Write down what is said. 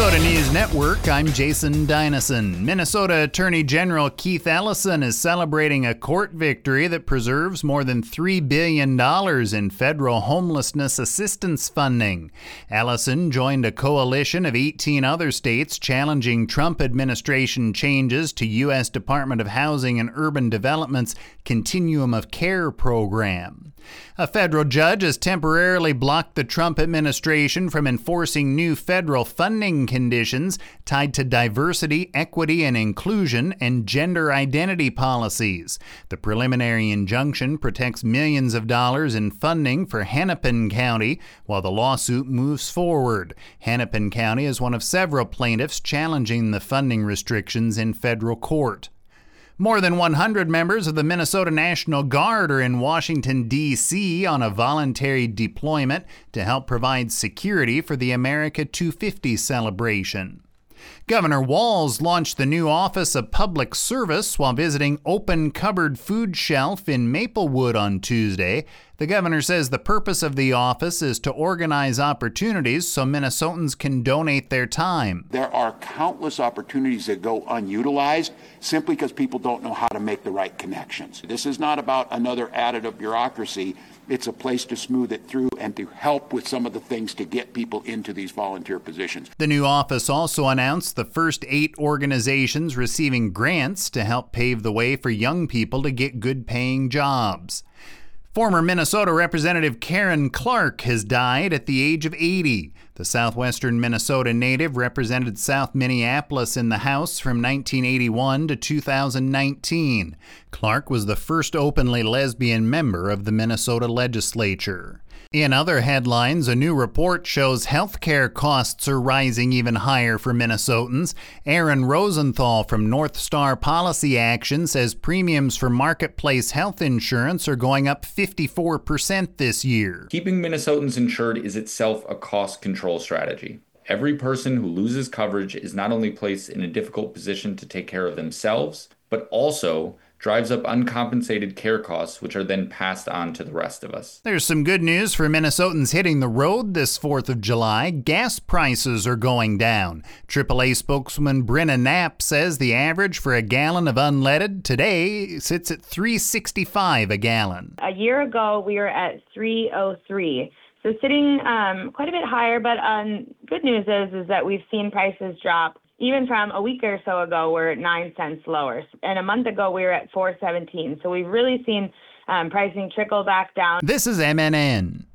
Minnesota News Network, I'm Jason Dynasson. Minnesota Attorney General Keith Ellison is celebrating a court victory that preserves more than $3 billion in federal homelessness assistance funding. Ellison joined a coalition of 18 other states challenging Trump administration changes to U.S. Department of Housing and Urban Development's Continuum of Care program. A federal judge has temporarily blocked the Trump administration from enforcing new federal funding conditions tied to diversity, equity, and inclusion and gender identity policies. The preliminary injunction protects millions of dollars in funding for Hennepin County while the lawsuit moves forward. Hennepin County is one of several plaintiffs challenging the funding restrictions in federal court. More than 100 members of the Minnesota National Guard are in Washington, D.C. on a voluntary deployment to help provide security for the America 250 celebration. Governor Walz launched the new Office of Public Service while visiting Open Cupboard Food Shelf in Maplewood on Tuesday. The governor says the purpose of the office is to organize opportunities so Minnesotans can donate their time. There are countless opportunities that go unutilized simply because people don't know how to make the right connections. This is not about another additive bureaucracy. It's a place to smooth it through and to help with some of the things to get people into these volunteer positions. The new office also announced the first 8 organizations receiving grants to help pave the way for young people to get good-paying jobs. Former Minnesota Representative Karen Clark has died at the age of 80. The southwestern Minnesota native represented South Minneapolis in the House from 1981 to 2019. Clark was the first openly lesbian member of the Minnesota legislature. In other headlines, a new report shows healthcare costs are rising even higher for Minnesotans. Aaron Rosenthal from North Star Policy Action says premiums for marketplace health insurance are going up 54% this year. Keeping Minnesotans insured is itself a cost control strategy. Every person who loses coverage is not only placed in a difficult position to take care of themselves, but also drives up uncompensated care costs, which are then passed on to the rest of us. There's some good news for Minnesotans hitting the road this 4th of July. Gas prices are going down. AAA spokesman Brenna Knapp says the average for a gallon of unleaded today sits at $3.65 a gallon. A year ago, we were at $3.03. So sitting quite a bit higher, but good news is that we've seen prices drop. Even from a week or so ago, we're at 9 cents lower. And a month ago, we were at $4.17. So we've really seen pricing trickle back down. This is MNN.